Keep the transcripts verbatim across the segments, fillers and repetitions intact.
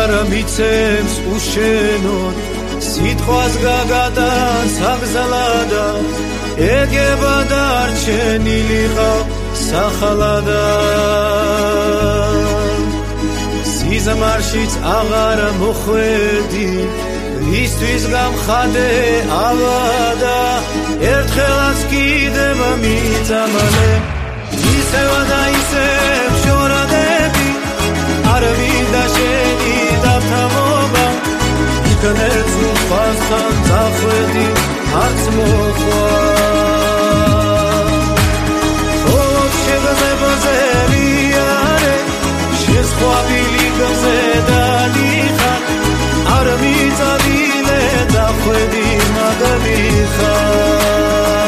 აღარ მიცემს უშენოდ სიტყვას გაგატანს აგზალადა ეგება დარჩენილი ხარ სახალადა სიზმარშიც აღარ მოხვედი ისთვის გამხადე ავადა ერთხელაც კიდევ მიწამალე ისევ და ისევ შორადები არ მინდა შენი დათამობა იქნებს უფასთან წახვედი არც მოხვა ხოლოს შეგზებაზე მიარე შესხვავილი გზე დადიხარ არ მიწავილე დახვედი მაგმიხარ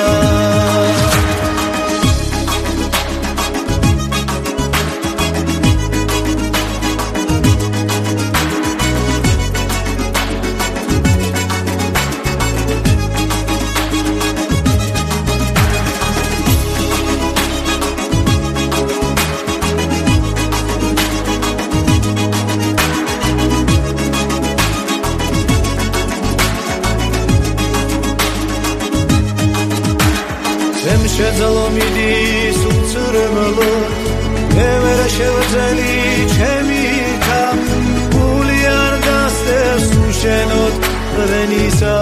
შეძლო მიდის უცრემლო მე ვერ შევძელი ჩემი ხა გული არ გასდევს უშენოდ რენისა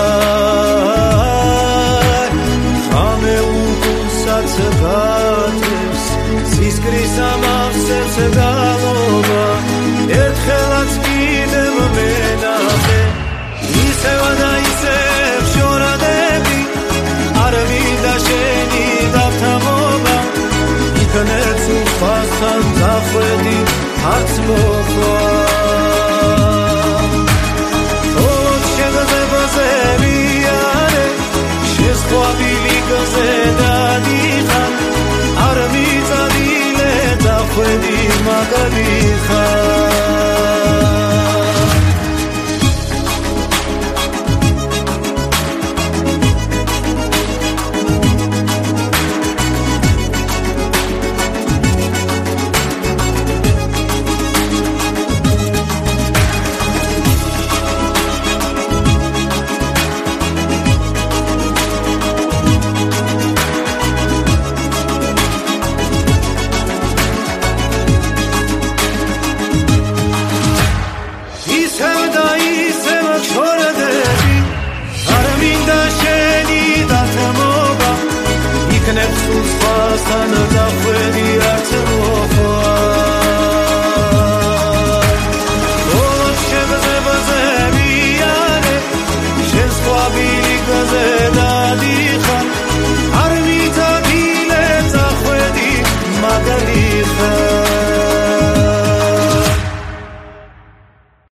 ხამე უკუსაც გატევს სისკრის ამავსებს გალობა ერთხელაც კიდევ მენახე ისევ და ისევ შორადები არ მინდა შენი დათამობა იქნებს უფასთან დახვედი არც მოხვა